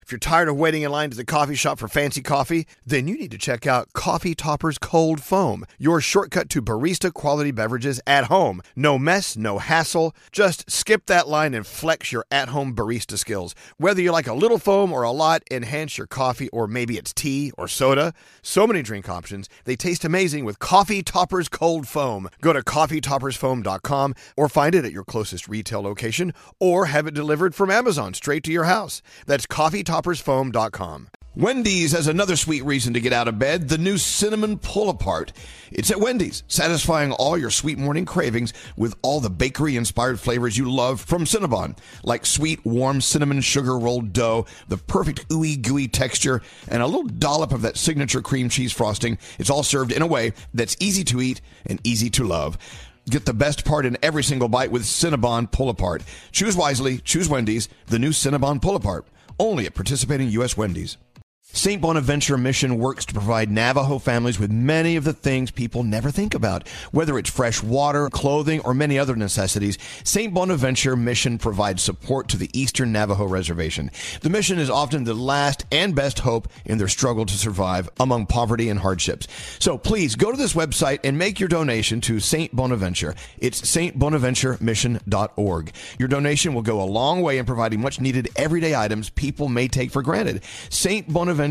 If you're tired of waiting in line to the coffee shop for fancy coffee, then you need to check out Coffee Topper's Cold Foam, your shortcut to barista quality beverages at home. No mess, no hassle. Just skip that line and flex your at-home barista skills. Whether you like a little foam or a lot, enhance your coffee, or maybe it's tea or soda. So many drink options. They taste amazing with Coffee Topper's Cold Foam. Go to coffeetoppersfoam.com or find it at your closest retail location or have it delivered from Amazon straight to your house. That's coffeetoppersfoam.com. Wendy's has another sweet reason to get out of bed, the new Cinnamon Pull-Apart. It's at Wendy's, satisfying all your sweet morning cravings with all the bakery-inspired flavors you love from Cinnabon, like sweet, warm cinnamon sugar rolled dough, the perfect ooey gooey texture, and a little dollop of that signature cream cheese frosting. It's all served in a way that's easy to eat and easy to love. Get the best part in every single bite with Cinnabon Pull-Apart. Choose wisely, choose Wendy's, the new Cinnabon Pull-Apart. Only at participating U.S. Wendy's. St. Bonaventure Mission works to provide Navajo families with many of the things people never think about. Whether it's fresh water, clothing, or many other necessities, St. Bonaventure Mission provides support to the Eastern Navajo Reservation. The mission is often the last and best hope in their struggle to survive among poverty and hardships. So please go to this website and make your donation to St. Bonaventure. It's stbonaventuremission.org. Your donation will go a long way in providing much needed everyday items people may take for granted. St. Bonaventuremission.org.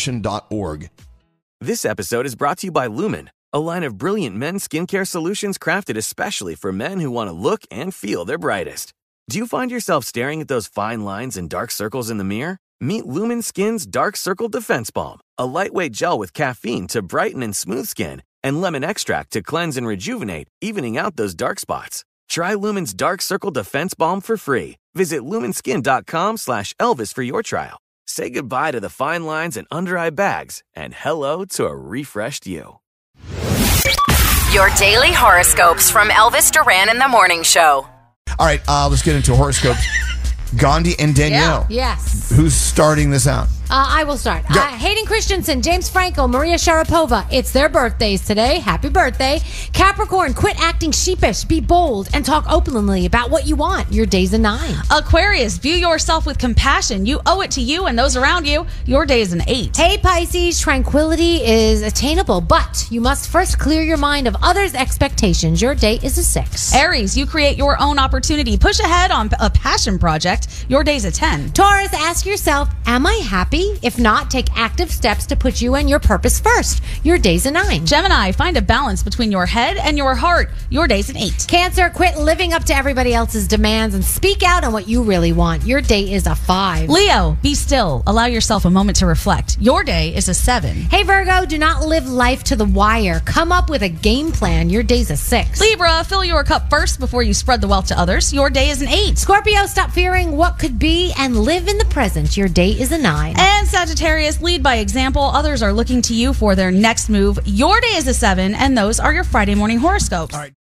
This episode is brought to you by Lumen, a line of brilliant men's skincare solutions crafted especially for men who want to look and feel their brightest. Do you find yourself staring at those fine lines and dark circles in the mirror? Meet Lumen Skin's Dark Circle Defense Balm, a lightweight gel with caffeine to brighten and smooth skin and lemon extract to cleanse and rejuvenate, evening out those dark spots. Try Lumen's Dark Circle Defense Balm for free. Visit lumenskin.com/Elvis for your trial. Say goodbye to the fine lines and under-eye bags and hello to a refreshed you. Your daily horoscopes from Elvis Duran in the Morning Show. All right, let's get into horoscopes. Gandhi and Danielle. Yeah. Yes. Who's starting this out? I will start. Go. Hayden Christensen, James Franco, Maria Sharapova. It's their birthdays today. Happy birthday. Capricorn, quit acting sheepish. Be bold and talk openly about what you want. Your day's a 9. Aquarius, view yourself with compassion. You owe it to you and those around you. Your day is an 8. Hey Pisces, tranquility is attainable, but you must first clear your mind of others' expectations. Your day is a 6. Aries, you create your own opportunity. Push ahead on a passion project. Your day's a 10. Taurus, ask yourself, am I happy? If not, take active steps to put you and your purpose first. Your day's a 9. Gemini, find a balance between your head and your heart. Your day's an 8. Cancer, quit living up to everybody else's demands and speak out on what you really want. Your day is a 5. Leo, be still. Allow yourself a moment to reflect. Your day is a 7. Hey Virgo, do not live life to the wire. Come up with a game plan. Your day's a 6. Libra, fill your cup first before you spread the wealth to others. Your day is an 8. Scorpio, stop fearing what could be and live in the present. Your day is a 9. And Sagittarius, lead by example. Others are looking to you for their next move. Your day is a 7, and those are your Friday morning horoscopes. All right.